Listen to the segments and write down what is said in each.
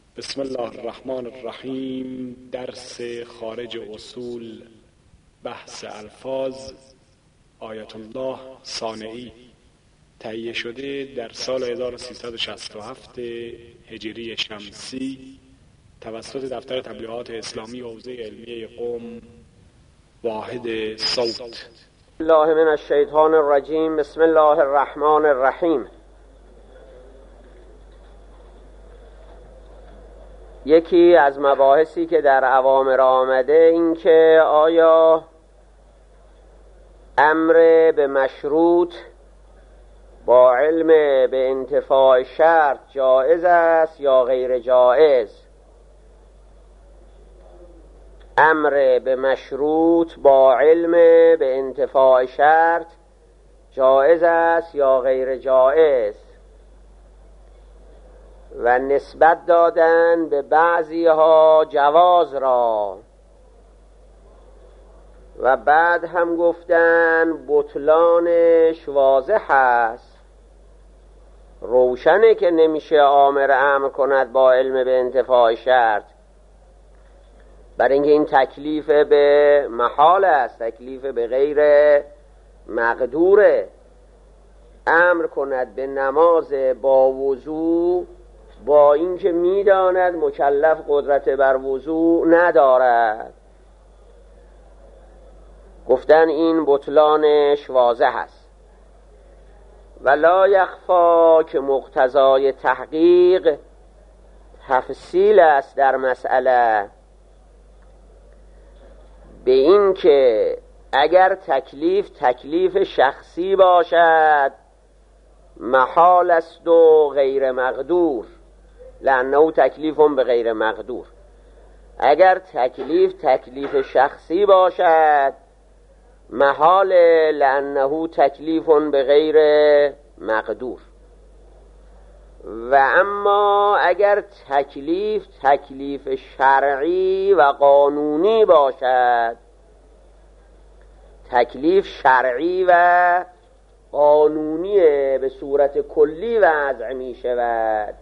بسم الله الرحمن الرحیم. درس خارج اصول، بحث الفاظ، آیت الله صانعی، تهیه شده در سال 1367 هجری شمسی توسط دفتر تبلیغات اسلامی حوزه علمیه قم، واحد صوت. الله من الشیطان الرجیم. بسم الله الرحمن الرحیم. یکی از مباحثی که در اوامر آمده این که آیا امر به مشروط با علم به انتفاع شرط جائز است یا غیر جائز. امر به مشروط با علم به انتفاع شرط جائز است یا غیر جائز، و نسبت دادن به بعضی ها جواز را، و بعد هم گفتن بطلانش واضح است. روشنه که نمیشه آمر امر کند با علم به انتفاع شرط، برای اینکه این تکلیف به محال است، تکلیف به غیر مقدوره. امر کند به نماز با وضو با اینکه میداند مکلف قدرت بر وضو ندارد، گفتن این بطلانش واضح است. ولا یخفا که مقتضای تحقیق تفصیل است در مسئله، به این که اگر تکلیف شخصی باشد محال است و غیر مقدور، لأنه تکلیف به غیر مقدور. اگر تکلیف شخصی باشد محال، لأنه تکلیف به غیر مقدور. و اما اگر تکلیف شرعی و قانونی باشد، تکلیف شرعی و قانونی به صورت کلی وضع می شود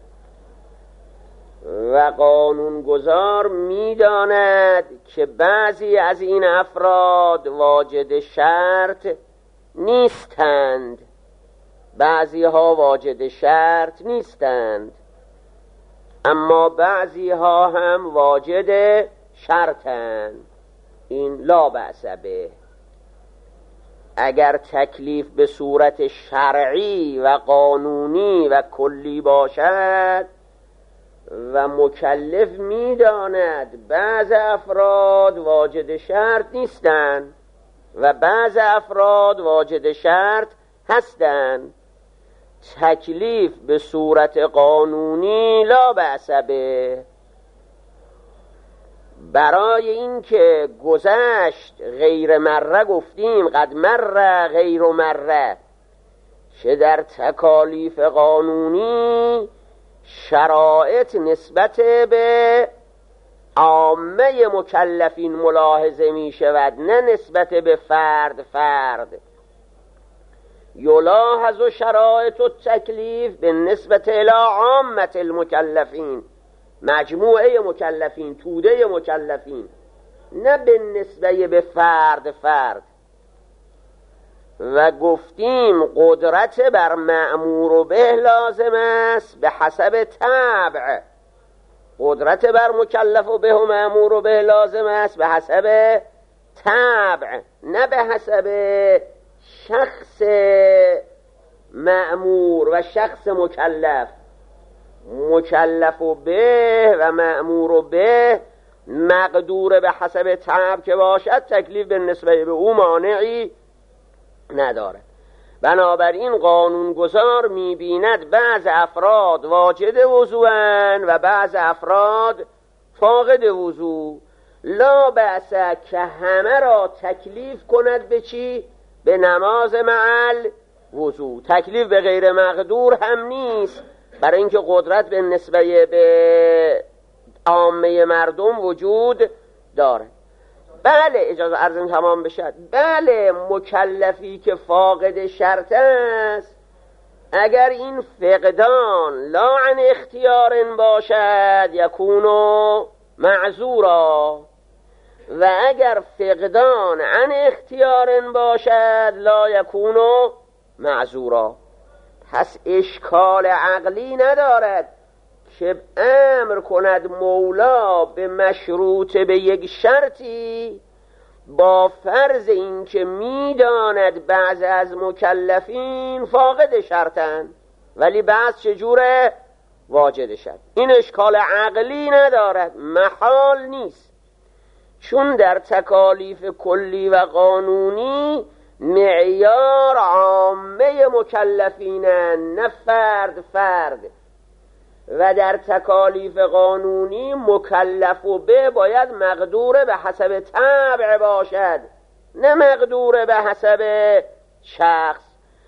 و قانونگذار می داند که بعضی از این افراد واجد شرط نیستند، بعضی ها واجد شرط نیستند، اما بعضی ها هم واجد شرطند. این لا بأس به. اگر تکلیف به صورت شرعی و قانونی و کلی باشد و مکلف می‌داند بعض افراد واجد شرط نیستند و بعض افراد واجد شرط هستند، تکلیف به صورت قانونی لا بأس به. برای اینکه گذشت غیر مره، گفتیم قد مره غیر مره، چه در تکالیف قانونی شرایط نسبت به عامه مکلفین ملاحظه می شود، نه نسبت به فرد. یلاحظ شرایط التکلیف به نسبت الی عامه المکلفین، مجموعه مکلفین، توده مکلفین، نه به نسبه به فرد. و گفتیم قدرت بر مأمور به لازم است به حسب طبع، قدرت بر مکلف و به و مأمور به لازم است به حسب طبع، نه به حسب شخص مأمور و شخص مکلف. مکلف به و مأمور به مقدور به حسب طبع که باشد، تکلیف به نسبه به او مانعی ندارد. بنابراین قانونگذار می‌بیند بعض افراد واجد وضوئند و بعض افراد فاقد وضو، لا بأس که همه را تکلیف کند به چی؟ به نماز معل وضو. تکلیف به غیر مقدور هم نیست، برای اینکه قدرت به نسبه به عامه مردم وجود داره. بله، اجازه عرضم تمام بشد. بله، مکلفی که فاقد شرط است اگر این فقدان لا عن اختیار باشد یکونو معذورا، و اگر فقدان عن اختیار باشد لا یکونو معذورا. پس اشکال عقلی ندارد که امر کند مولا به مشروط به یک شرطی، با فرض این که میداند بعض از مکلفین فاقد شرطن ولی بعض چجوره واجد شد. این اشکال عقلی ندارد، محال نیست، چون در تکالیف کلی و قانونی معیار عامه مکلفینن، نه فرد فرد، و در تکالیف قانونی مکلف و به باید مقدور به حسب طبع باشد، نه مقدور به حسب شخص.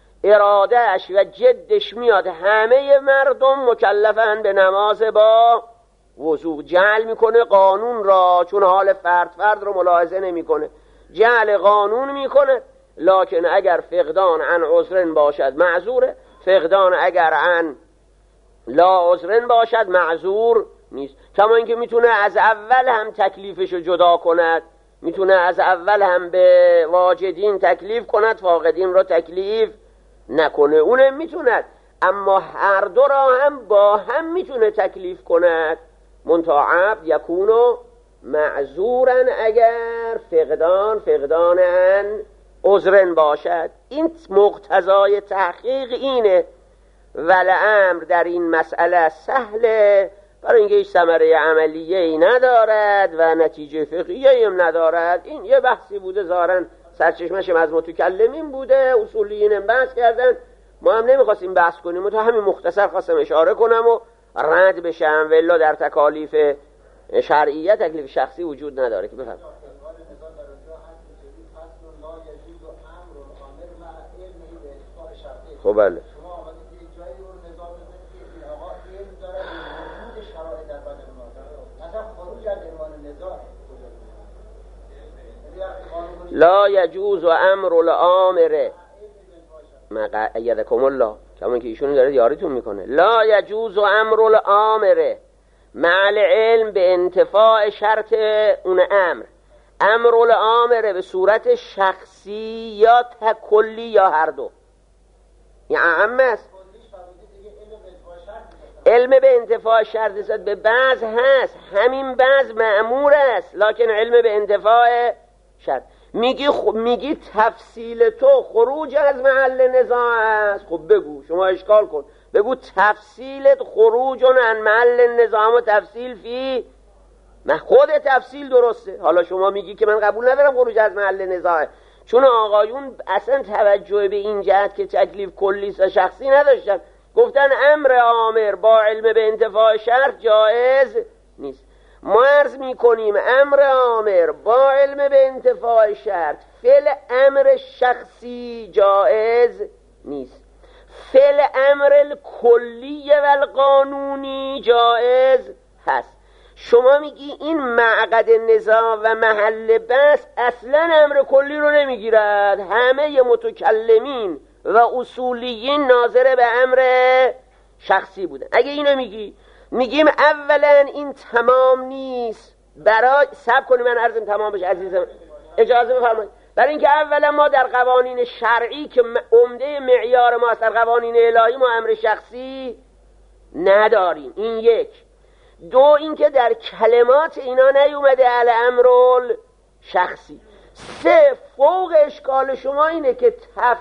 ارادهش و جدش میاد همه مردم مکلفن به نماز با وضو، جعل میکنه قانون را، چون حال فرد فرد رو ملاحظه نمیکنه، جعل قانون میکنه. لکن اگر فقدان عن عذرن باشد معذوره، فقدان اگر عن لا عذرن باشد معذور نیست. کما اینکه میتونه از اول هم تکلیفشو جدا کند، میتونه از اول هم به واجدین تکلیف کند، فاقدین را تکلیف نکنه، اونم میتوند، اما هر دو را هم با هم میتونه تکلیف کند. منتها عبد یکونو معذورن اگر فقدان عن عذرن باشد. این مقتضای تحقیق اینه. ولامر در این مسئله سهله، برای اینکه هیچ ثمره عملیه ای ندارد و نتیجه فقهیه هم ندارد. این یه بحثی بوده، ظاهراً سرچشمش از متکلمین بوده، اصولیین هم بحث کردن، ما هم نمیخواستیم بحث کنیم، تا همین مختصر خواستم اشاره کنم و رد بشم. ولی در تکالیف شرعیه تکلیف شخصی وجود نداره. که بفرمایید. خب بله. لا یجوز امر الامر ایدکم الله، کما که ایشون داره یاریتون میکنه. لا یجوز امر الامر مع العلم به انتفاع شرط اون امر. امر الامر به صورت شخصی یا کلی یا هر دو، یعنی اعم است. علم به انتفاع شرط است، به بعض هست، همین بعض مأمور است، لکن علم به انتفاع شرط میگی تفصیل تو خروج از محل نزاع است. خب بگو، شما اشکال کن، بگو تفصیلت خروج عن محل نزاع و تفصیل فی، من خود تفصیل درسته. حالا شما میگی که من قبول ندارم خروج از محل نزاع، چون آقایون اصلا توجه به این جهت که تکلیف کلی و شخصی نداشتن، گفتن امر آمر با علم به انتفاع شرط جایز نیست. ما عرض میکنیم امر آمر با علم به انتفاع شرط فعل امر شخصی جایز نیست، فعل امر کلی و القانونی جایز هست. شما میگی این معقد نزاع و محل بحث اصلا امر کلی رو نمیگیرد، همه متکلمین و اصولیین ناظر به امر شخصی بودن. اگه اینو میگیم اولا این تمام نیست، برای سب کنی من عرضم تمام بشه عزیزم، اجازه بفرمایید. برای اینکه اولا ما در قوانین شرعی که عمده معیار ما در قوانین الهی ما امر شخصی نداریم، این یک. دو اینکه در کلمات اینا نیومده الامر شخصی. سه فوق اشکال شما اینه که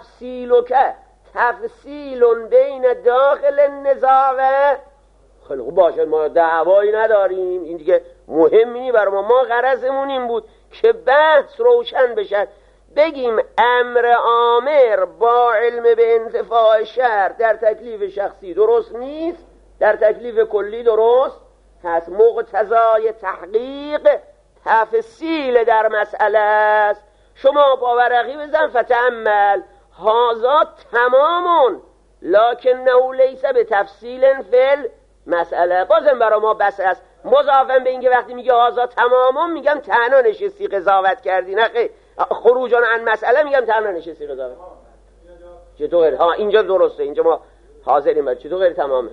تفصیل بین داخل النزاع و خیلی خوب باشه، ما دعوایی نداریم، این دیگه مهمی برای ما غرضمون این بود که بحث روشن بشد. بگیم امر آمر با علم به انتفاع شرط در تکلیف شخصی درست نیست، در تکلیف کلی درست هست. مقتضای تحقیق تفصیل در مسئله است. شما با ورقی بزن فتأمل هذا تمامون لکنه لیس به تفصیل فل مسئله. بازم برای ما بس است، مضافن به اینکه وقتی میگه هذا تمامون میگم تنها نشستی قضاوت کردی، نه خروجان عن مسئله میگم تنها نشستی قضاوت. چطور؟ ها اینجا درسته، اینجا ما حاضرین باید چطور غیر تمامه؟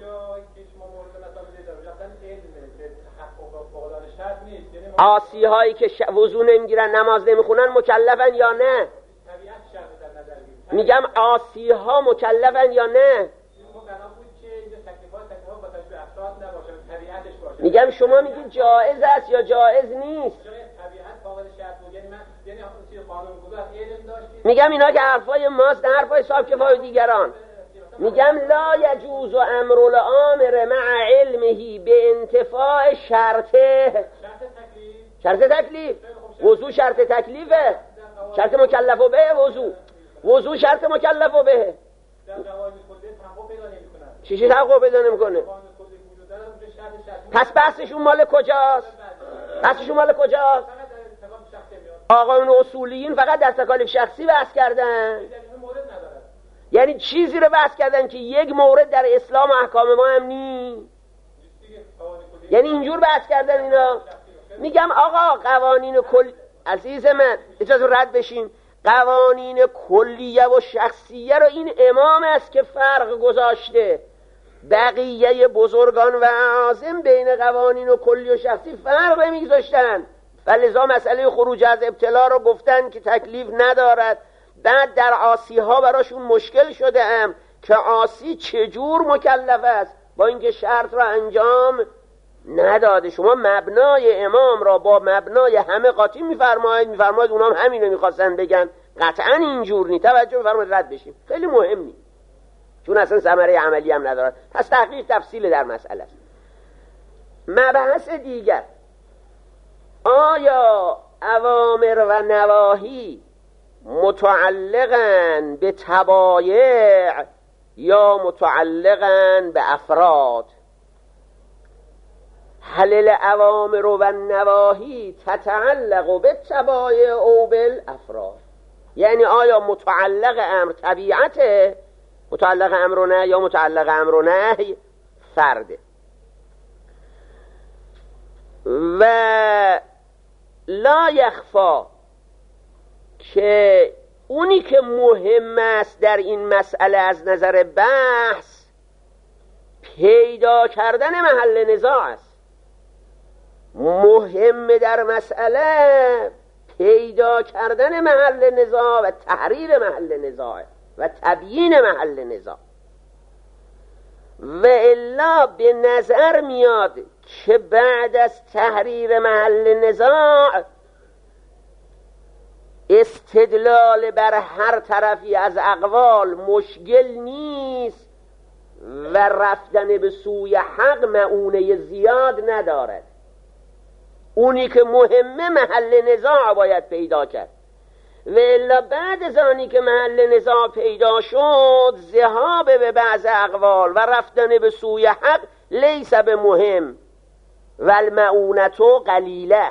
عاصی هایی که وضو نمیگیرن نماز نمیخونن مکلفن یا نه؟ میگم عاصی ها مکلفن یا نه؟ میگم شما میگید جایز است یا جایز نیست؟ میگم اینا که حرفای ماست نه حرفای صاحب کفای دیگران. میگم لا یجوز امر الامر مع علمه به انتفاع شرط تکلیف. وضو شرط تکلیفه، شرط مکلف به وضو شرط مکلف به چیزی تحقق پیدا نمیکنه. پس بحثشون مال کجاست؟ آقایون اصولیین فقط در تکالیف شخصی بحث کردن، یعنی چیزی رو بحث کردن که یک مورد در اسلام و احکام ما هم نیست، یعنی اینجور بحث کردن اینا. میگم آقا قوانین کل عزیز من اجازه رد بشیم، قوانین کلیه و شخصیه رو این امام است که فرق گذاشته. بقیه بزرگان و اعاظم بین قوانین و کلی و شخصی فرق نمیگذاشتن، ولذا مسئله خروج از ابتلا رو گفتن که تکلیف ندارد. بعد در عاصی ها براشون مشکل شده ام که عاصی چجور مکلف است با اینکه شرط را انجام نداده. شما مبنای امام را با مبنای همه قاطی میفرمایید اونام همین رو میخواستن بگن، قطعا اینجور نی. توجه بفرمایید رد بشیم، خیلی مهم نی، چون اصلا ثمره عملی هم ندارد. پس تحقیق تفصیل در مسئله است. مبحث دیگر، آیا اوامر و نواهی متعلقاً به تبایع یا متعلقاً به افراد؟ هل الاوامر و النواهی تتعلق به تبایع او بالافراد؟ یعنی آیا متعلق امر طبیعته، متعلق امر و نهی، یا متعلق امر و نهی فرده؟ و لا یخفا که اونی که مهم است در این مسئله از نظر بحث پیدا کردن محل نزاع است. مهم در مسئله پیدا کردن محل نزاع و تحریر محل نزاع و تبیین محل نزاع. و الا به نظر میاد که بعد از تحریر محل نزاع استدلال بر هر طرفی از اقوال مشکل نیست و رفتن به سوی حق مؤونه زیاد ندارد. اونی که مهمه محل نزاع باید پیدا کرد. و الا بعد از آنی که محل نزاع پیدا شد ذهاب به بعض اقوال و رفتن به سوی حق لیس به مهم و المعونتو قلیله.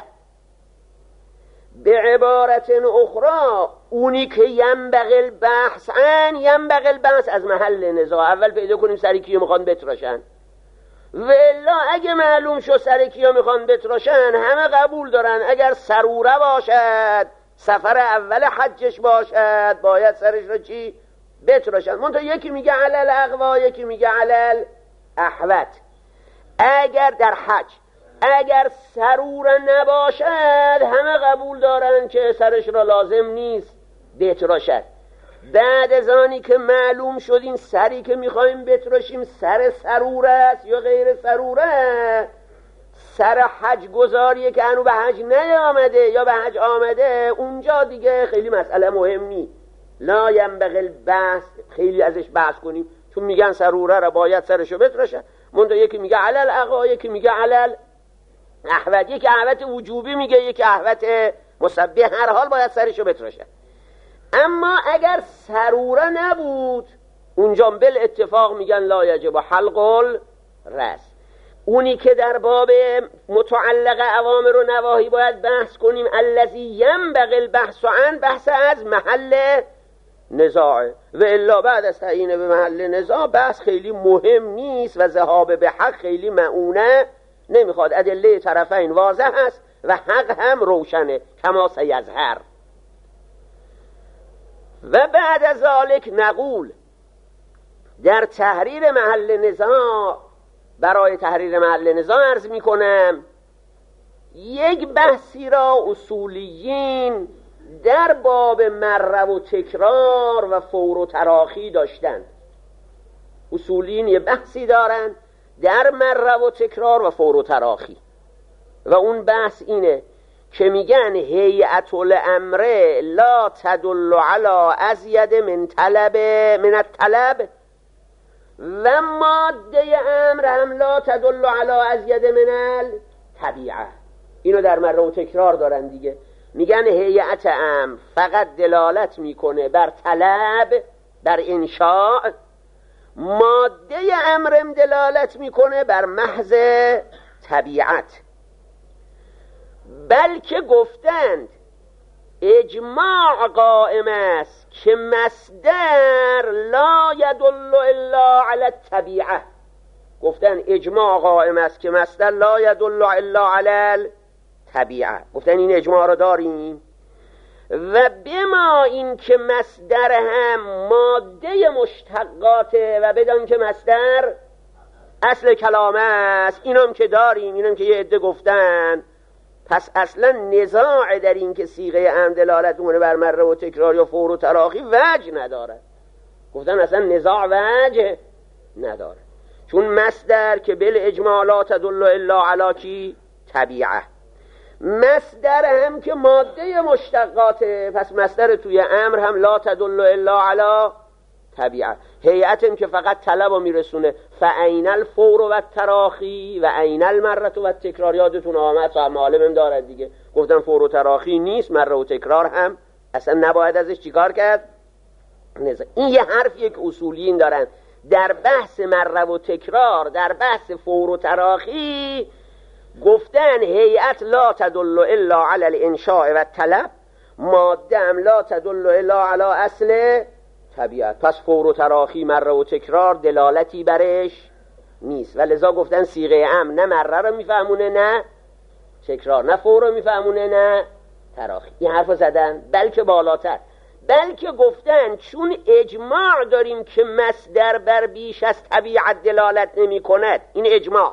به عبارت اخرى اونی که ینبغی البحث از محل نزاع اول پیدا کنیم سر کیو میخوان بتراشن. و الا اگه معلوم شد سر کیو میخوان بتراشن همه قبول دارن، اگر سروره باشد سفر اول حجش باشد باید سرش را چی؟ بتراشن. منتها یکی میگه علل اقوا، یکی میگه علل احوت. اگر در حج اگر سروره نباشد همه قبول دارن که سرش را لازم نیست بتراشد. بعد از آنی که معلوم شد این سری که میخوایم بتراشیم سر سروره است یا غیر سروره، سر حج گذاریه که هنو به حج نیامده یا به حج آمده، اونجا دیگه خیلی مسئله مهم نی. لا ینبغی البحث خیلی ازش بحث کنیم، چون میگن سروره را باید سرشو بتراشد. منتها یکی میگه علل اقا، یکی میگه علل احوت، یکی احوت وجوبی میگه، یکی احوت مسبح، هر حال باید سرشو بتراشد. اما اگر سروره نبود اونجا بل اتفاق میگن لا یجب حلق الراس. اونی که در باب متعلق اوامر و نواهی باید بحث کنیم الذی ینبغی البحث عن، بحث از محل نزاع. و الا بعد از تعیین به محل نزاع بحث خیلی مهم نیست و ذهاب به حق خیلی معونه نمیخواد. ادله طرفین واضح است و حق هم روشنه کما سیظهر. و بعد از ذالک نقول، در تحریر محل نزاع، برای تحریر محل نزاع عرض می کنم یک بحثی را اصولیین در باب مره و تکرار و فور و تراخی داشتند. اصولیین یه بحثی دارند در مره و تکرار و فور و تراخی و اون بحث اینه که میگن هیئت الامر لا تدل علی ازید من الطلب و ماده امر هم لا تدل علی ازید من الطبیعه. اینو در مره و تکرار دارن دیگه. میگن هیئت امر فقط دلالت میکنه بر طلب، بر انشاء، ماده امرم دلالت میکنه بر محض طبیعت. بلکه گفتند اجماع قائم است که مصدر لا یدل الا علی الطبیعه. گفتن اجماع قائم است که مصدر لا یدل الا علی الطبیعه. گفتن این اجماع رو داریم و بما این که مصدر هم ماده مشتقاته و بدان که مصدر اصل کلام است، اینم که داریم، اینم که یه عده گفتن، پس اصلا نزاع در این که صیغه امر دلالت کنه بر مره و تکرار یا فور و تراخی وجه نداره. گفتن اصلا نزاع وجه نداره، چون مصدر که بل اجماع لا تدل الا علی کی طبیعه، مصدر هم که ماده مشتقاته، پس مصدر توی امر هم لا تدل الا علی طبیعه. هیئت هم که فقط طلب رو میرسونه، فعین الفور و التراخی و عین المره و التکرار. یادتون آمد صاحب معالم هم دارد دیگه، گفتن فور و تراخی نیست، مره و تکرار هم اصلا نباید ازش چیکار کرد؟ این یه حرفیه که اصولیین دارن در بحث مره و تکرار، در بحث فور و تراخی گفتن هیئت لا تدل الا علی الانشاء و الطلب، ماده هم لا تدل الا علی اصل طبیعت. پس فور و تراخی، مره و تکرار دلالتی برش نیست و لذا گفتن صیغه امر نه مره رو میفهمونه نه تکرار، نه فور رو میفهمونه نه تراخی. این حرف زدن. بلکه بالاتر، بلکه گفتن چون اجماع داریم که مصدر بر بیش از طبیعت دلالت نمی کند، این اجماع،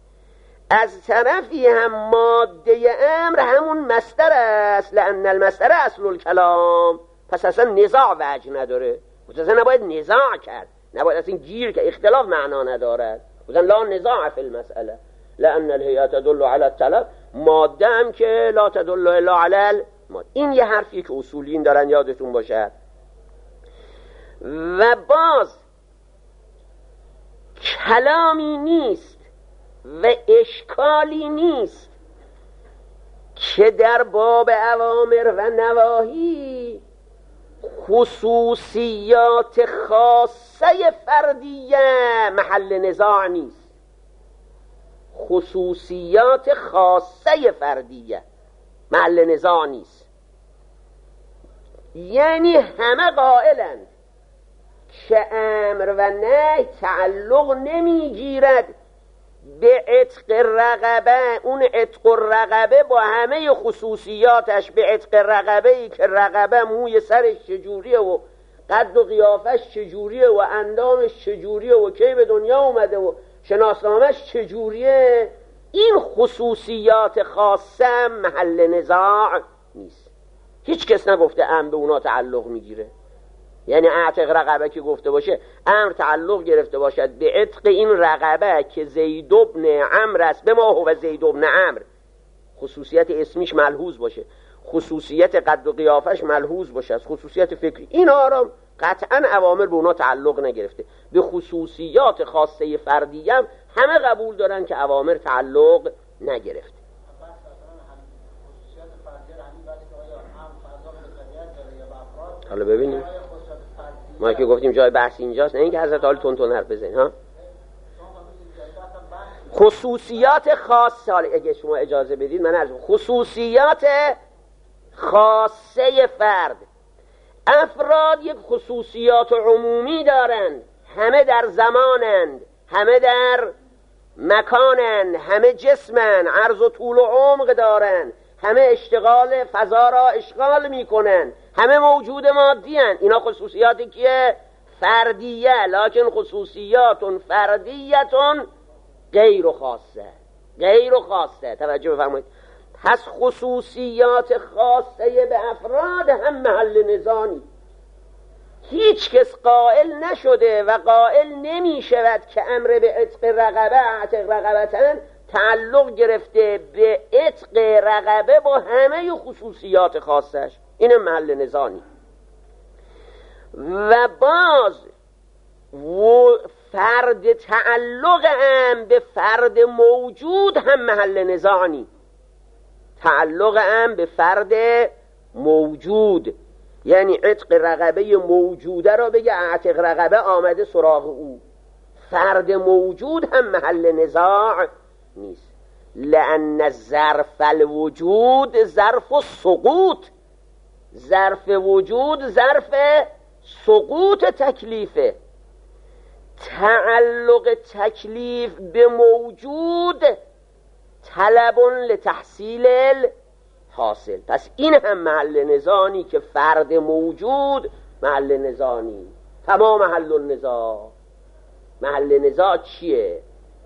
از طرفی هم ماده امر همون مصدر است، لأن المصدر اصل الکلام، پس اصلا نزاع وجه نداره. اصلا نباید نزاع کرد، نباید اصلا گیر که اختلاف معنا ندارد. اصلا لا نزاع فی المسئله، لأن الهیئت تدل علی الطلب، ماده هم که لا تدل الا علی الماده. این یه حرفی که اصولیین دارن یادتون باشه. و باز کلامی نیست و اشکالی نیست که در باب اوامر و نواهی خصوصیات خاصه فردیه محل نزاع نیست. خصوصیات خاصه فردیه محل نزاع نیست. یعنی همه قائلند که امر و نهی تعلق نمیگیرد به عتق رقبه. اون عتق رقبه با همه خصوصیاتش، به عتق رقبه‌ای که رقبه موی سرش چجوریه و قد و قیافش چجوریه و اندامش چجوریه و کی به دنیا اومده و شناسنامش چجوریه، این خصوصیات خاصه محل نزاع نیست. هیچ کس نگفته امر به اونا تعلق میگیره. یعنی عتق رقبه که گفته باشه امر تعلق گرفته باشد به عتق این رقبه که زید بن عمرو است، به ما هو زید بن عمرو، خصوصیت اسمیش ملحوظ باشه، خصوصیت قد و قیافش ملحوظ باشه، خصوصیت فکری، اینا را قطعا اوامر به اونا تعلق نگرفته. به خصوصیات خاصه فردی هم همه قبول دارن که اوامر تعلق نگرفته. حالا ببینیم، ما که گفتیم جای بحث اینجاست، نه اینکه حضرت عالی تون حرف بزنید ها. خصوصیات خاصه، حالا اگه شما اجازه بدید من از خصوصیات خاصه فرد، افراد یک خصوصیات عمومی دارند، همه در زمانند، همه در مکانند، همه جسمند، عرض و طول و عمق دارند، همه اشتغال فضا را اشغال میکنن، همه موجود مادی هن. اینا خصوصیاتی که فردیه لکن خصوصیات فردیتون غیر خاصه. توجه بفرمایید. پس خصوصیات خاصه به افراد هم محل نزاعی. هیچ کس قائل نشده و قائل نمی شود که امر به عتق رقبه اعتق رقبتن تعلق گرفته به عتق رقبه با همه خصوصیات خاصش. این محل نزاعی. و باز فرد تعلق هم به فرد موجود هم محل نزاعی. تعلق هم به فرد موجود، یعنی عتق رقبه موجوده را بگه اعتق رقبه آمده سراغ او. فرد موجود هم محل نزاع نیست. لأن ظرف الوجود ظرف السقوط. ظرف وجود ظرف سقوط تکلیفه. تعلق تکلیف به موجود طلب لتحصیل حاصل. پس این هم محل نزاعی که فرد موجود محل نزاعی. تمام محل النزاع. محل نزاع چیه؟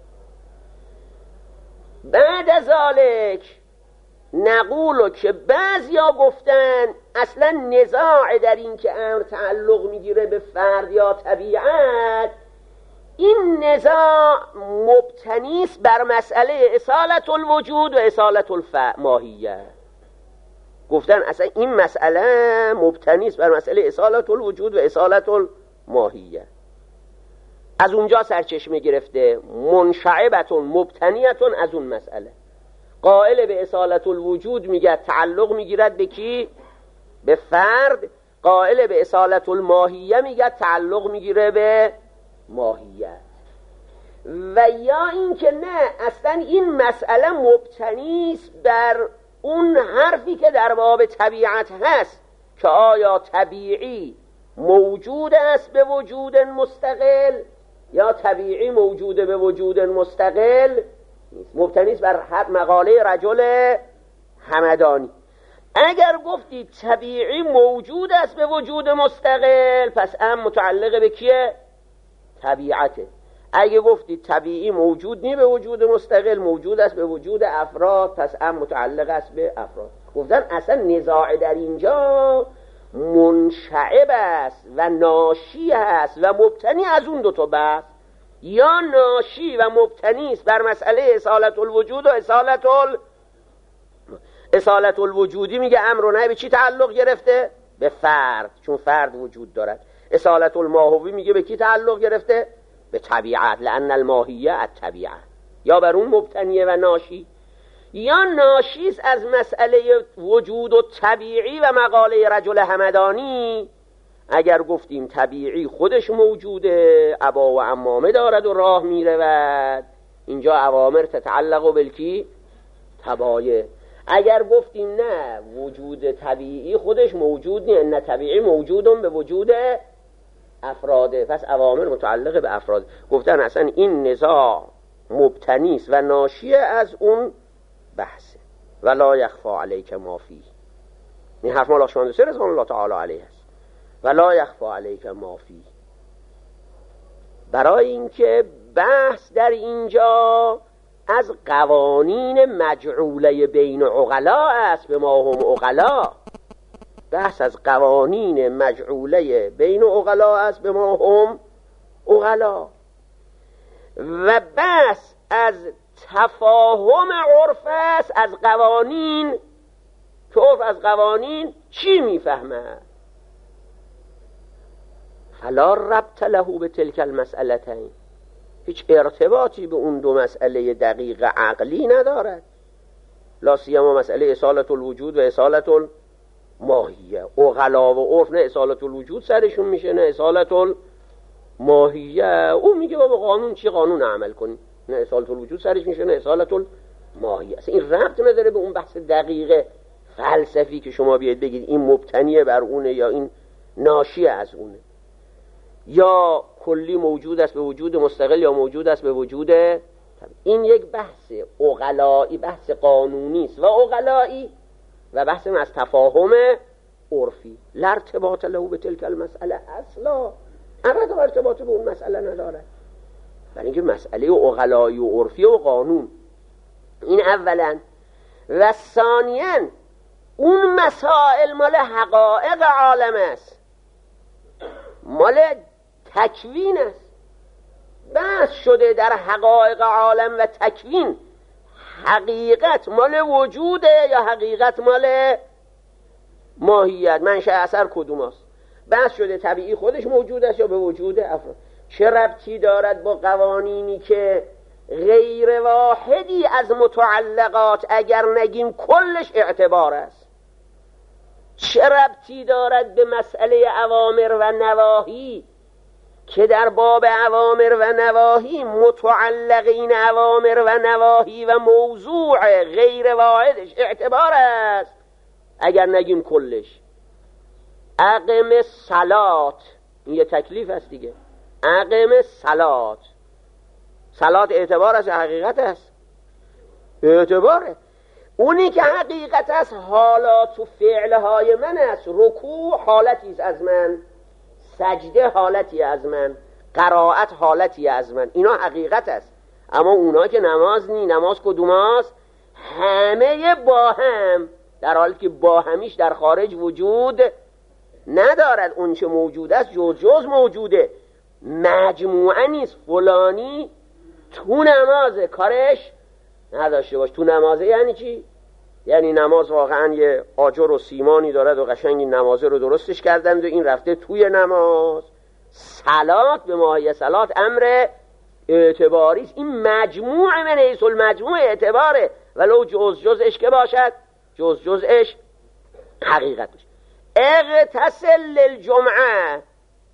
بعد از ذالک نقولو که بعضیا گفتن اصلا نزاع در این که امر تعلق میگیره به فرد یا طبیعت، این نزاع مبتنیست بر مسئله اصالت الوجود و اصالت الماهیه. گفتن اصلا این مسئله مبتنیست بر مسئله اصالت الوجود و اصالت الماهیه. از اونجا سرچشمه گرفته، منشعبتون مبتنیتون از اون مسئله. قائل به اصالت الوجود میگه تعلق میگیرد به کی؟ به فرد. قائل به اصالت الماهیه میگه تعلق میگیره به ماهیت. و یا این که نه اصلا این مسئله مبتنیست بر اون حرفی که در باب طبیعت هست که آیا طبیعی موجود است به وجود مستقل یا طبیعی موجود به وجود مستقل نیست. مبتنیست بر مقاله رجل همدانی. اگر گفتی طبیعی موجود است به وجود مستقل، پس هم متعلق به کیه؟ طبیعته. اگه گفتی طبیعی موجود نی به وجود مستقل، موجود است به وجود افراد، پس هم متعلق است به افراد. گفتن اصلا نزاع در اینجا منشعب است و ناشی است و مبتنی از اون دوتا بحث. یا ناشی و مبتنی است بر مسئله اصالت الوجود و اصالت الوجودی میگه امر و نهی به چی تعلق گرفته؟ به فرد، چون فرد وجود دارد. اصالت الماهوی میگه به کی تعلق گرفته؟ به طبیعت، لأن الماهیه الطبیعه. یا بر اون مبتنیه و ناشی، یا ناشیست از مسئله وجود و طبیعی و مقاله رجل همدانی. اگر گفتیم طبیعی خودش موجوده، ابا و عمامه دارد و راه میرود، اینجا اوامر تتعلق بالکی؟ طبایع. اگر گفتیم نه وجود طبیعی خودش موجود نیست، نه طبیعی موجودم به وجود افراده، پس اوامر متعلق به افراد. گفتن اصلا این نزاع مبتنیست و ناشی از اون بحثه. ولا یخفا علیک ما فیه. این حرف مولا شاندوسی رضوان الله تعالی علیه است. ولا یخفا علیک ما فیه. برای اینکه بحث در اینجا از قوانین مجعوله بین عقلا است، به ما هم عقلا. بحث از قوانین مجعوله بین عقلا است، به ما هم عقلا. و بحث از تفاهم عرف است، از قوانین، که عرف از قوانین چی میفهمه؟ فلا ربط له به تلک المسئلتین. هیچ ارتباطی به اون دو مسئله دقیق عقلی ندارد. لا سیما مسئله اصالت الوجود و اصالت الماهیه. عقلا و عرف نه اصالت الوجود سرشون میشه نه اصالت الماهیه. اون میگه بابا قانون چی؟ قانون عمل کنی. نه اصالت الوجود سرش میشه نه اصالت الماهیه. اصلا این ربط نداره به اون بحث دقیق فلسفی که شما بیاید بگید این مبتنیه بر اونه یا این ناشی از اونه، یا کلی موجود است به وجود مستقل یا موجود است به وجود. این یک بحث عقلایی، بحث قانونی است و عقلایی، و بحث از تفاهم عرفی. لا ارتباط له به تلک المسئله اصلا. ابدا ارتباط به اون مسئله نداره، برای اینکه مسئله عقلایی و عرفی و قانون. این اولا. و ثانیاً اون مسائل مال حقایق عالم است، مال تکوین است. بحث شده در حقایق عالم و تکوین، حقیقت مال وجوده یا حقیقت مال ماهیت، منشأ اثر کدوم است؟ بحث شده طبیعی خودش موجود است یا به وجود افراد. چه ربطی دارد با قوانینی که غیر واحدی از متعلقات اگر نگیم کلش اعتبار است؟ چه ربطی دارد به مسئله اوامر و نواهی که در باب اوامر و نواهی متعلق این اوامر و نواهی و موضوع غیر واحدش اعتبار است اگر نگیم کلش؟ اقم صلات، این یه تکلیف است دیگه. اقم صلات، صلات اعتبار است یا حقیقت است؟ اعتباره. اونی که حقیقت است حالات و فعلهای من است. رکوع حالتی است از من، سجده حالتی از من، قرائت حالتی از من، اینا حقیقت است. اما اونا که نماز نی، نماز کدوم است؟ همه با هم، در حالی که با همیش در خارج وجود ندارد. اون چه موجود است جز موجوده، مجموعه نیست. فلانی تو نماز کارش نداشته باش. تو نمازه یعنی چی؟ یعنی نماز واقعا یه آجر و سیمانی دارد و قشنگ این نمازه رو درستش کردند و این رفته توی نماز. صلات به ماهی صلات امر اعتباری است. این مجموع من حیث المجموع اعتباره، ولو جزش که باشد جزش حقیقت باشه. اغتسل للجمعه،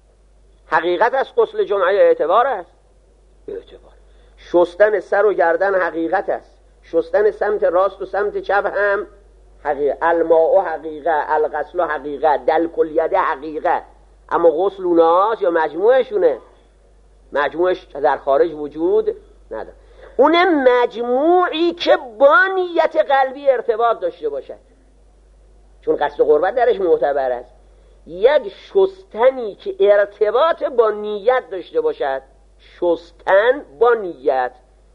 حقیقت است غسل جمعه اعتبار است؟ اعتبار. شستن سر و گردن حقیقت است، شستن سمت راست و سمت چپ هم حقیقت. الماء حقیقت، الغسل حقیقت، دل کلیت حقیقت. اما غسل اوناست یا مجموعشونه؟ مجموعش در خارج وجود نداره. اون مجموعی که با نیت قلبی ارتباط داشته باشد، چون قصد قربت درش معتبر است. یک شستنی که ارتباط با نیت داشته باشد، شستن با نیت،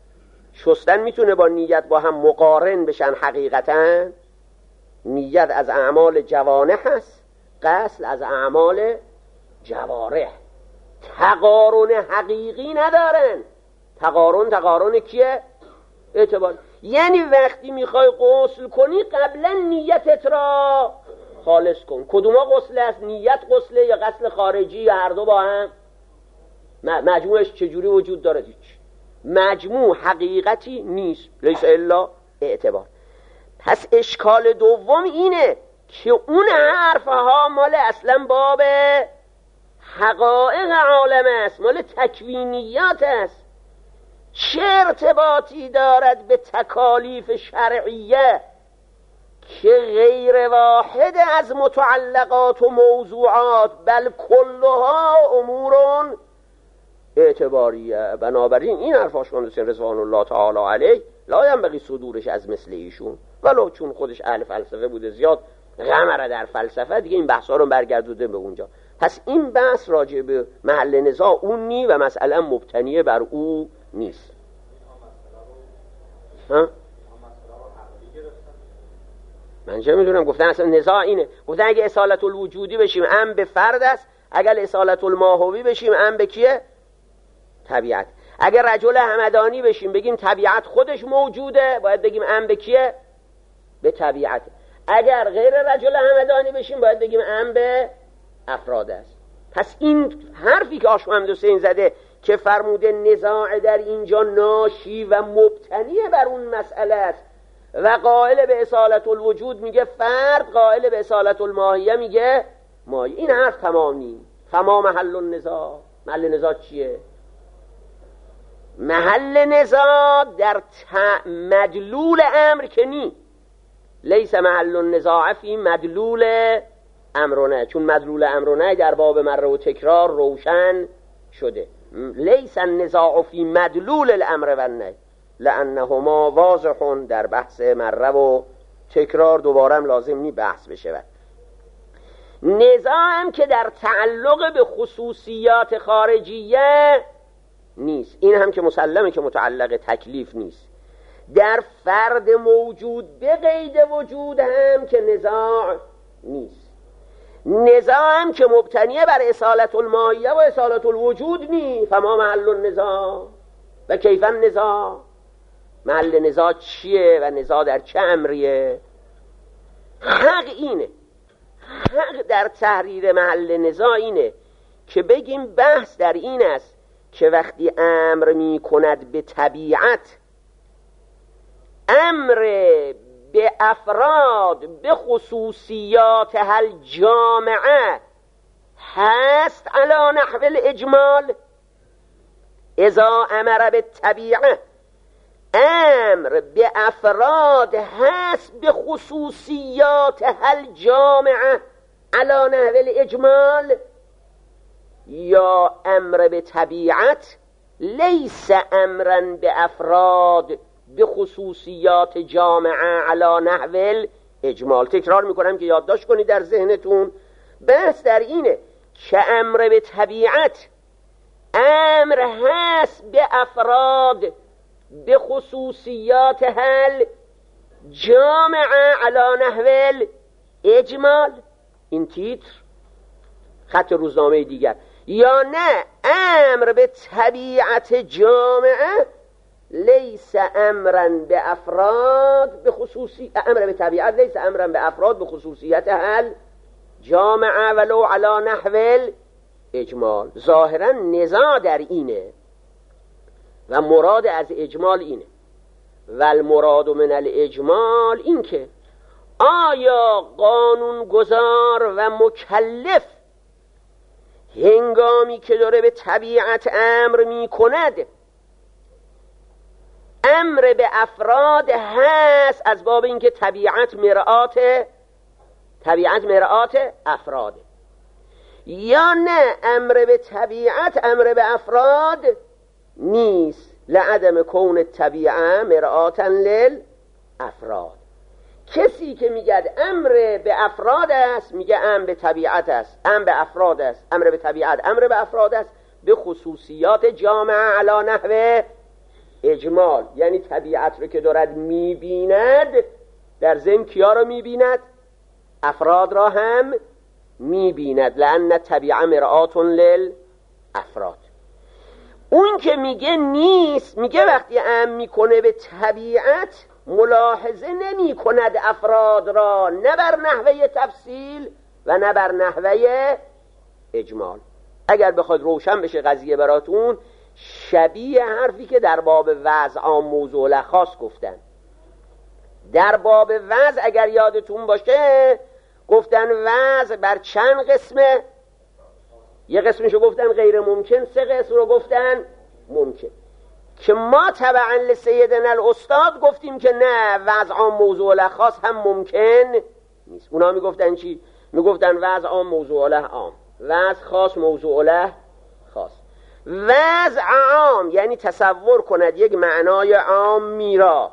شستن میتونه با نیت با هم مقارن بشن حقیقتا. نیت از اعمال جوانح هست، غسل از اعمال جوارح. تقارن حقیقی ندارن. تقارن کیه؟ اعتبار. یعنی وقتی میخوای غسل کنی قبلا نیتت را خالص کن. کدوما غسل است؟ نیت غسله یا غسل خارجی یا هر دو با هم؟ مجموعش چجوری وجود داره؟ هیچ. مجموع حقیقتی نیست، لیس الا اعتبار. پس اشکال دوم اینه که اون حرفها مال اصلا باب حقایق عالم است، مال تکوینیات است. چه ارتباطی دارد به تکالیف شرعیه که غیر واحد از متعلقات و موضوعات، بل کلها امورون اعتباریه. بنابراین این حرفاشون رضوان الله تعالی علیه لا ینبغی صدورش از مثل ایشون، ولو چون خودش اهل فلسفه بوده زیاد غمره در فلسفه، دیگه این بحثا رو برگردوده به اونجا. پس این بحث راجع به محل نزاع اون نی و مسئله مبتنیه بر او نیست. من چه میدونم، گفتن اصلا نزاع اینه. گفتن اگه اصالت الوجودی بشیم ام به فرد است، اگر اصالت الماهوی بشیم ام به کیه؟ طبیعت. اگر رجل همدانی بشیم بگیم طبیعت خودش موجوده، باید بگیم ام به کیه؟ به طبیعت. اگر غیر رجل همدانی بشیم باید بگیم ام به افراد است. پس این حرفی که آشومند حسین زده که فرموده نزاع در اینجا ناشی و مبتنی بر اون مسئله است و قائل به اصالت الوجود میگه فرد، قائل به اصالت الماهیه میگه ماهیه، این حرف تمام نیست. فما محل النزاع. محل نزاع چیه؟ محل نزاع در مدلول امر که نی. لیس محل النزاع فی مدلول امرونه، چون مدلول امرونه در باب مره و تکرار روشن شده. لیس النزاع فی مدلول الامر و النهی لانهما واضحون. در بحث مره و تکرار دوباره هم لازم نی بحث بشه. نزاع هم که در تعلق به خصوصیات خارجیه نیست. این هم که مسلمه که متعلق تکلیف نیست. در فرد موجود به قید وجود هم که نزاع نیست. نزاع هم که مبتنیه بر اصالت الماهیه و اصالت الوجود نیست. فما محل النزاع و کیف النزاع، محل نزاع چیه و نزاع در چه امریه؟ حق اینه، حق در تحریر محل نزاع اینه که بگیم بحث در این است که وقتی امر می کند به طبیعت، امر به افراد به خصوصیات هل جامعه هست علی نحو الاجمال. اذا امر به طبیعه، امر به افراد هست به خصوصیات هل جامعه علی نحو الاجمال، یا امر به طبیعت لیس امرا به افراد به خصوصیات جامعه علی نحو الاجمال. تکرار میکنم که یادداشت کنید در ذهنتون. بحث در اینه که امر به طبیعت امر هست به افراد به خصوصیات هل جامعه علی نحو الاجمال، این تیتر خط روزنامه دیگر، یا نه امر به طبیعت جامعه لیس امرا به افراد به خصوصی، امر به طبیعت لیس امرا به افراد به خصوصیت هل جامعه ولو علی نحو اجمال. ظاهرا نزاع در اینه و مراد از اجمال اینه. و المراد من الاجمال این که آیا قانون گذار و مکلف هنگامی که داره به طبیعت امر می کند امر به افراد هست از باب اینکه طبیعت مرآت افراده، یا نه امر به طبیعت امر به افراد نیست لعدم کون طبیعه مرآتا للافراد. کسی که میگه امر به افراد است میگه امر به طبیعت است، امر به افراد است، امر به طبیعت امر به افراد است به خصوصیات جامعه علی نحو اجمال. یعنی طبیعت رو که دارد میبیند در ضمن کیا رو میبیند؟ افراد را هم میبیند، لأن طبیعه مرآت للافراد. اون که میگه نیست میگه وقتی امر میکنه به طبیعت ملاحظه نمی کند افراد را، نه بر نحوه تفصیل و نه بر نحوه اجمال. اگر بخواد روشن بشه قضیه براتون، شبیه حرفی که در باب وضع عام موضوع لخاص گفتن. در باب وضع اگر یادتون باشه گفتن وضع بر چند قسمه، یه قسمشو گفتن غیر ممکن، 3 قسم رو گفتن ممکن، که ما تبعا لسیدنا الاستاد گفتیم که نه، وضع عام موضوع له خاص هم ممکن نیست. اونا میگفتن چی؟ میگفتن وضع عام موضوع له عام، وضع خاص موضوع له خاص. وضع عام یعنی تصور کند یک معنای عام میرا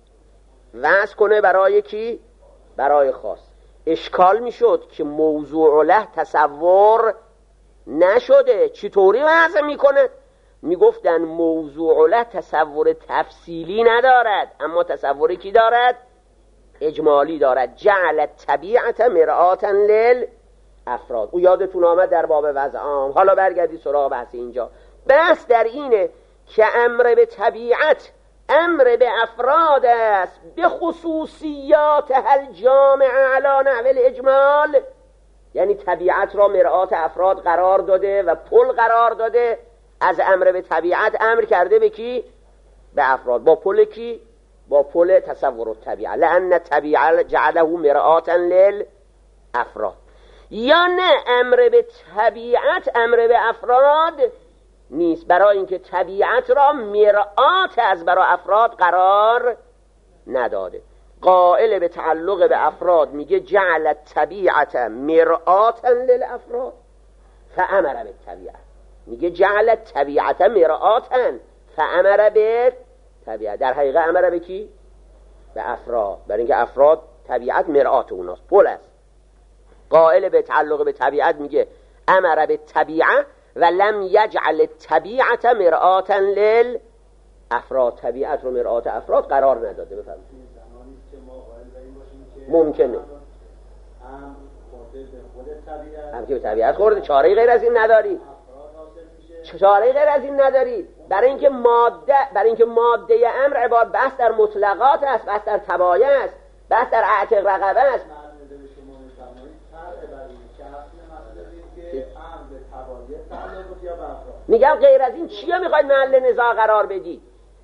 وضع کنه برای کی؟ برای خاص. اشکال میشد که موضوع له تصور نشده، چطوری وضع میکنه؟ میگفتن موضوع له تصور تفصیلی ندارد، اما تصوری کی دارد؟ اجمالی دارد. جعل طبیعت مرآتا للافراد. او یادتون آمد در باب وضع عام. حالا برگردید سراغ بحث اینجا. بحث در اینه که امر به طبیعت امر به افراد است به خصوصیات هل جامعه علی نحو الاجمال، یعنی طبیعت را مرآت افراد قرار داده و پل قرار داده. از امر به طبیعت امر کرده به کی؟ به افراد. با پل کی؟ با پل تصور الطبیعه، لأن طبیعه جعله مرآتا للافراد. یا نه امر به طبیعت امر به افراد نیست، برای اینکه طبیعت را مرآت از برای افراد قرار نداده. قائل به تعلق به افراد میگه جعل طبیعت مرآتا للافراد فامر بالطبیعه، میگه جعل طبیعت مرآتا فامر بالطبیعه. در حقیقت امر به کی؟ به افراد، برای اینکه افراد طبیعت مرآت اوناست، پل است. قائل به تعلق به طبیعت میگه امر به طبیعه و لم یجعل طبیعت مرآتا للافراد، طبیعت رو مرآت افراد قرار نداده. بفرمایید. ممکنه هم که به طبیعت خورده، چاره‌ای غیر از این ندارید، چاره‌ای غیر از این ندارید. برای اینکه ماده امر عبارت بحث در مطلقات است، بحث در تبایع است، بحث در اعتق رقبه است. میگم غیر از این چیا میخواید محل نزاع قرار بدید؟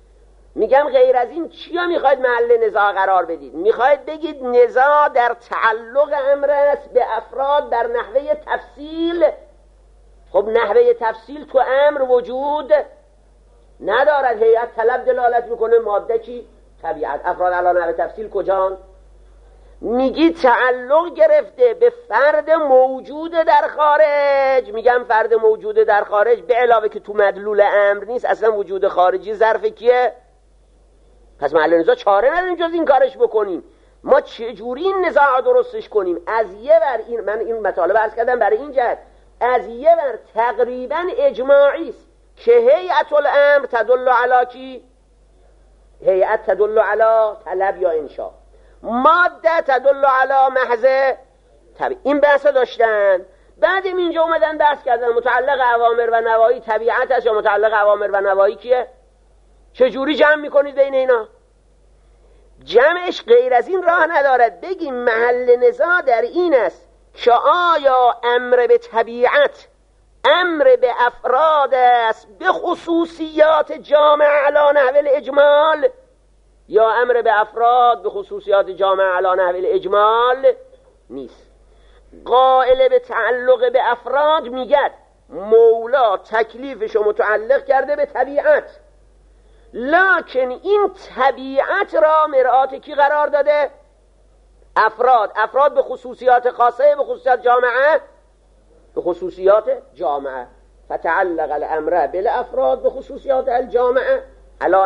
میخواید بگید نزاع در تعلق امر است به افراد در نحوه تفصیل. خب نحوه تفصیل تو امر وجود ندارد. هیئت طلب دلالت میکنه، ماده چی؟ طبیعت. افراد علی نحوه تفصیل کجان؟ میگی تعلق گرفته به فرد موجود در خارج. میگم فرد موجود در خارج به علاوه که تو مدلول امر نیست، اصلا وجود خارجی ظرف کیه؟ پس محل نزاع چاره نداریم جز این کارش بکنیم. ما چجوری این نزاع درستش کنیم؟ از یه بر این، من این مطالب عرض کردم برای این جهت، از یه بر تقریبا اجماعی است که هیئت الامر تدل علی کی؟ هیئت تدل علی طلب یا انشاء، ماده تدل علی محض طبیعت. این بحث داشتن، بعدم اینجا اومدن بحث کردن متعلق اوامر و نواهی طبیعت است یا متعلق اوامر و نواهی کیه؟ چجوری جمع میکنید بین اینا؟ جمعش غیر از این راه ندارد. بگیم محل نزاع در این است که آیا امر به طبیعت امر به افراد است به خصوصیات جامع علی نحو الاجمال، یا امر به افراد به خصوصیات جامع علی نحو الاجمال نیست. قائل به تعلق به افراد میگد مولا تکلیفشو متعلق کرده به طبیعت، لکن این طبیعت را مرآت کی قرار داده؟ افراد به خصوصیات خاصه، به خصوصیات جامعه، به خصوصیات جامعه. فتعلق الامر بالافراد به خصوصیات الجامعه علی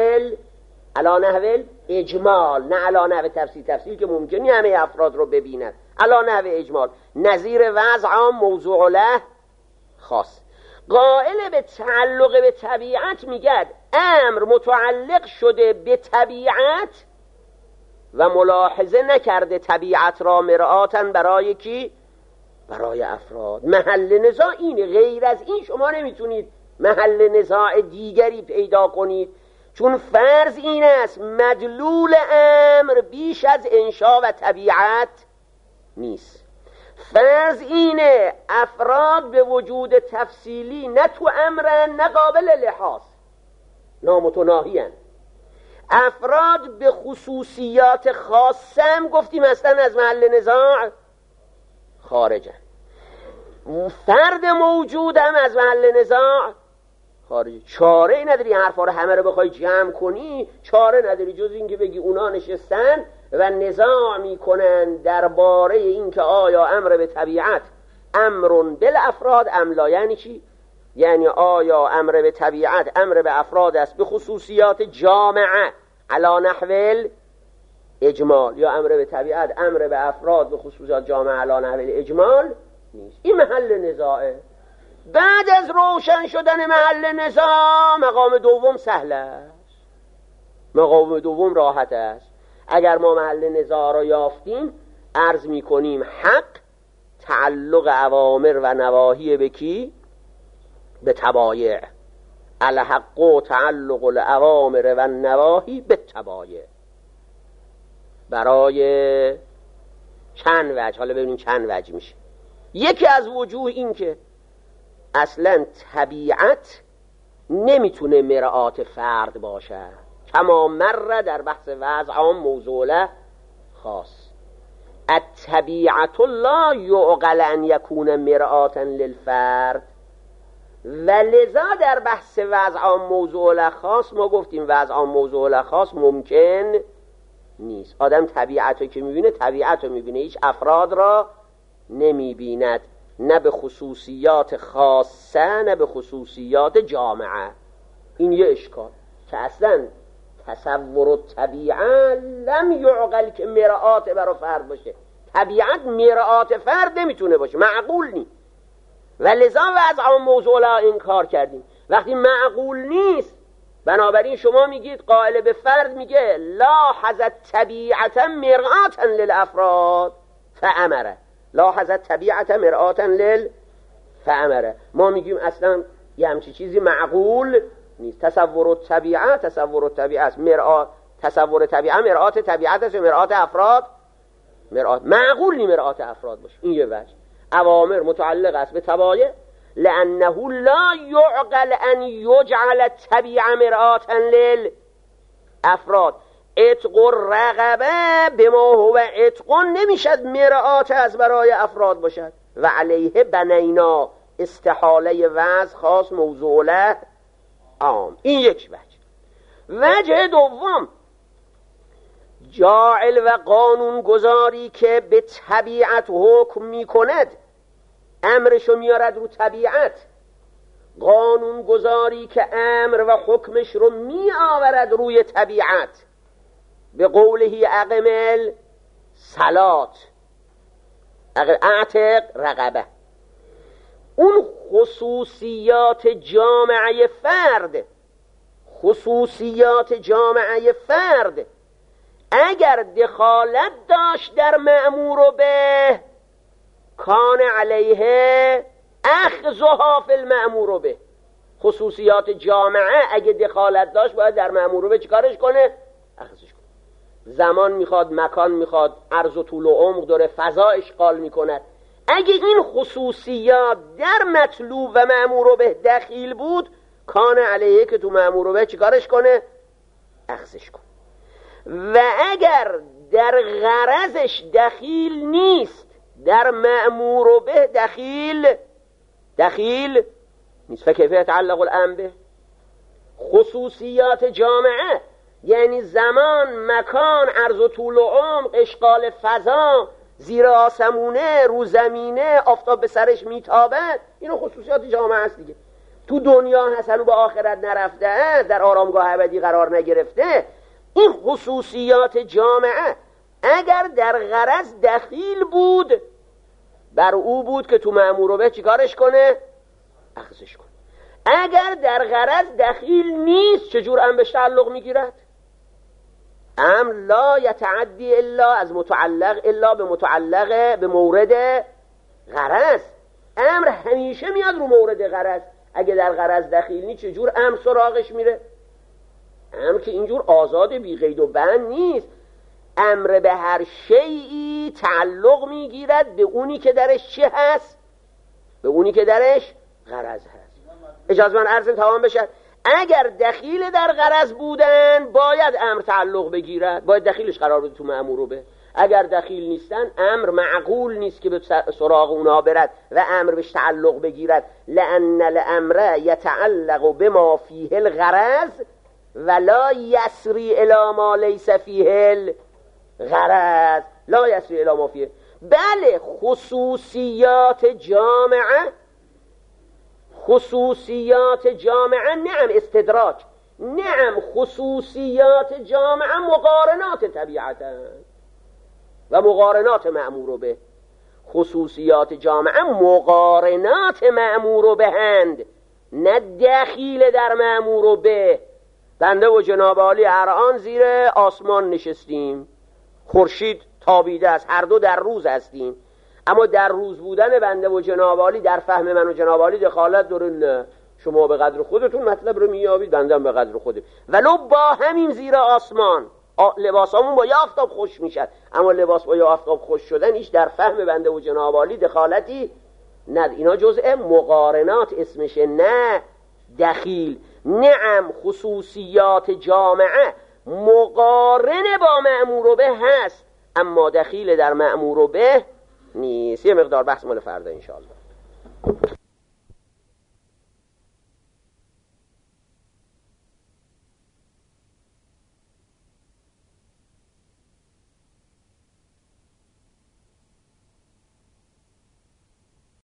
نحو اجمال، نه علی نحو تفصیل که ممکنی همه افراد رو ببیند، علی نحو اجمال. نظیر وضع عام موضوع له خاص. قائل به تعلق به طبیعت میگد امر متعلق شده به طبیعت و ملاحظه نکرده طبیعت را مرآتن برای کی؟ برای افراد. محل نزاع اینه، غیر از این شما نمیتونید محل نزاع دیگری پیدا کنید، چون فرض این است مدلول امر بیش از انشا و طبیعت نیست. فرض اینه افراد به وجود تفصیلی نه تو امرن نه قابل لحاظ، نامتناهی‌اند. افراد به خصوصیات خاصم گفتیم اصلا از محل نزاع خارجن. فرد موجود هم از محل نزاع خارجی. چاره ای نداری حرفا رو همه رو بخوای جمع کنی، چاره نداری جز این که بگی اونا نشستن و نزاع میکنن درباره این که آیا امر به طبیعت امرون بالافراد ام لا. یعنی چی؟ یعنی آیا امر به طبیعت امر به افراد است به خصوصیات جامعه علی نحو اجمال، یا امر به طبیعت امر به افراد به خصوصیات جامعه علی نحو اجمال نیست. این محل نزاعه. بعد از روشن شدن محل نزاع مقام دوم سهل است، مقام دوم راحت است. اگر ما محل نزاع را یافتیم عرض می کنیم حق تعلق اوامر و نواهی به کی؟ به تبایع. الحق و تعلق الاوامر و نواهی به تبایع. برای چند وجه، حالا ببینیم چند وجه میشه. یکی از وجوه این که اصلا طبیعت نمیتونه مرآت فرد باشه، کما مر در بحث وضع عام موضوع له خاص. الطبیعت لا یعقل ان یکون مرآتا للفرد، و لذا در بحث وضع عام موضوع له خاص ما گفتیم وضع عام موضوع له خاص ممکن نیست. آدم طبیعت رو که میبینه طبیعت رو میبینه، هیچ افراد را نمیبیند، نه به خصوصیات خاصه نه به خصوصیات جامعه. این یه اشکال که اصلا تصور الطبیعه لم یعقل که مرآت برای فرد باشه. طبیعت مرآت فرد نمیتونه باشه، معقول نیست و لذا وضع موضوع لا انکار کردیم. وقتی معقول نیست بنابراین شما میگید قائل به فرد میگه لاحظ طبیعت مرآتا للافراد فامره، لاحظ طبیعت مرآتا فامره. ما میگیم اصلا یه همچی چیزی معقول نیست. تصور الطبیعه است، تصور طبیعه مرآت طبیعت است، مرآت افراد مرآت معقول نی مرآت افراد باشه. این یه وجه. اوامر متعلق است به طبایع لانه لا یعقل ان یجعل الطبیعه مرآتا للافراد. عتق الرقبه بما هو عتق نمیشد مرآت از برای افراد باشد و علیه بنینا استحاله وضع خاص موضوع له عام. این یک وجه دوم جاعل و قانون گذاری که به طبیعت حکم می کند، امرشو میارد رو طبیعت، قانون گذاری که امر و حکمش رو می آورد روی طبیعت، به قوله اقم الصلات اعتق رقبه. اون خصوصیات جامعه فرد اگر دخالت داشت در مأمور به کان علیه اخذها فی المأمور به. خصوصیات جامعه اگه دخالت داشت باید در مأمور به چیکارش کنه؟ اخذش کنه. زمان میخواد، مکان میخواد، عرض و طول و عمق داره، فضا اشغال میکند. اگه این خصوصیات در مطلوب و مأمور به دخیل بود کان علیه که تو مأمور به چیکارش کنه؟ اخذش کنه. و اگر در غرضش دخیل نیست، در مأمور به دخیل نیست، فکیف یتعلق الامر به. خصوصیات جامعه یعنی زمان، مکان، عرض و طول و عمق، اشغال فضا، زیر آسمونه، رو زمینه، آفتاب به سرش میتابد، اینو خصوصیات جامعه است دیگه. تو دنیا هستن به آخرت نرفته، در آرامگاه ابدی قرار نگرفته. این خصوصیات جامعه اگر در غرض دخیل بود بر او بود که تو مأمور به چیکارش کنه؟ اخذش کنه. اگر در غرض دخیل نیست چجور امر بهش تعلق میگیرد؟ امر لا یتعدی الا از متعلق الا به متعلق به مورد غرض. امر همیشه میاد رو مورد غرض. اگه در غرض دخیل نیست چجور امر سراغش میره؟ امر که اینجور آزاد بی قید و بند نیست. امر به هر شیئی تعلق میگیرد به اونی که درش چه هست؟ به اونی که درش غرض هست. اجازه من عرض تمام بشه. اگر دخیل در غرض بودن باید امر تعلق بگیرد، باید دخیلش قرار بده تو مأمور به. اگر دخیل نیستن امر معقول نیست که به سراغ اونا برد و امر بهش تعلق بگیرد. لأن الامر یتعلق بما فیه الغرض ولا یسری الی ما لیس فیه الغرض. لا یسری الی ما فیه. بله خصوصیات جامعه نعم استدراک، نعم خصوصیات جامعه مقارنات طبیعتند و مقارنات مأمور به. خصوصیات جامعه مقارنات مأمور به هند، نه دخیل در مأمور به. بنده و جناب عالی الان زیر آسمان نشستیم، خورشید تابیده است، هر دو در روز هستیم، اما در روز بودن بنده و جناب عالی در فهم من و جناب عالی دخالت داره؟ نه. شما به قدر خودتون مطلب رو میابید، بنده هم به قدر خودم. ولو با همین زیر آسمان لباسامون با یه آفتاب خوش میشد، اما لباس با یه آفتاب خوش شدن هیچ در فهم بنده و جناب عالی دخالتی نه. اینا جزء مقارنات اسمشه، نه دخیل. نعم خصوصیات جامعه مقارن با مأمور به هست اما دخیل در مأمور به نیست. یه مقدار بحث مال فردا انشاءالله.